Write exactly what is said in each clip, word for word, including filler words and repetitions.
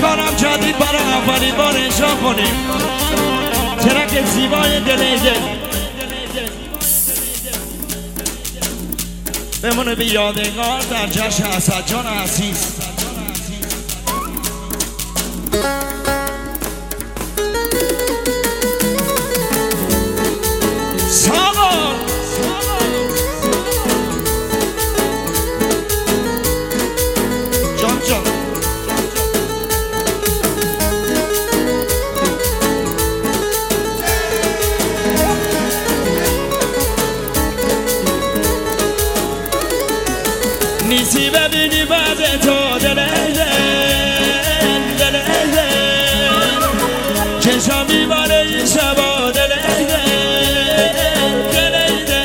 میکنم جدید برای اولین بار اجرا کنیم ترک زیبای دلیده بمونه به یادگار در جشن اسد جان عزیز. سامان جان جان نیستی ببینی بعد تو دلیده دلیده چشم میباره این شبا دلیده دلیده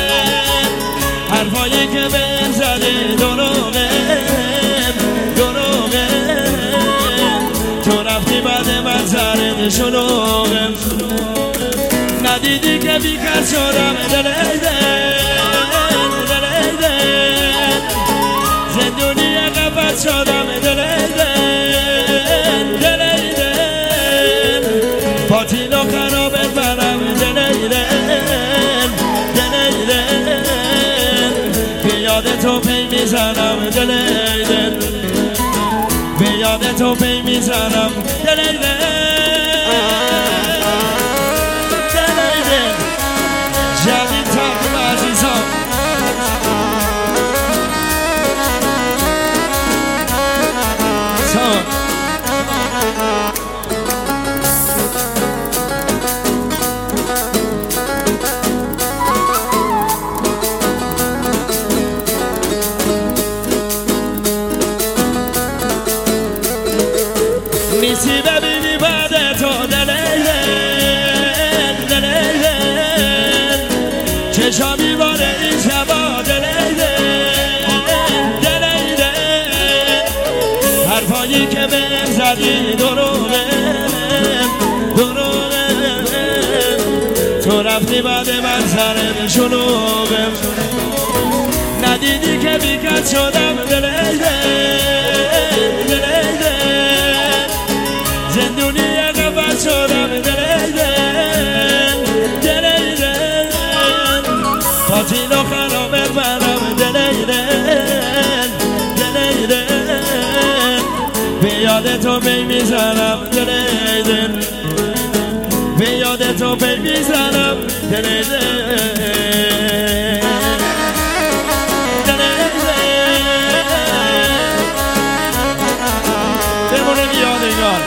حرفایی که بهم زده دروغه دروغه تو رفتی بعد من سرت شلوغه ندیدی که بیکس شدم دلیده زندونی قفص شدم دلیده دلیده پاتیلو خرابت برم دلیده دلیده به یاد تو پی میزنم دلیده به یاد تو پی میزنم دلیده دلیده جدید تقدیم عزیزان نیستی ببینی بعد تو دلیده دلیده چشم میباره این شبا دلیده دلیده حرفایی که بهم زدی دروغه دروغه تو رفتی بعد من سرم شلوغه ندیدی که بیکس شدم دلیده دلیده زندونی قفص شدم دلیده دلیده پاتیلو خرابت برم دلیده دلیده به یاد تو پی میزنم دلیده به یاد تو پی میزنم دلیده دلیده بمونه یادگار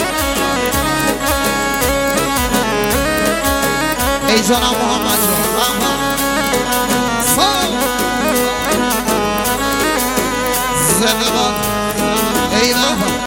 ای جانم محمد جان زنده باد ای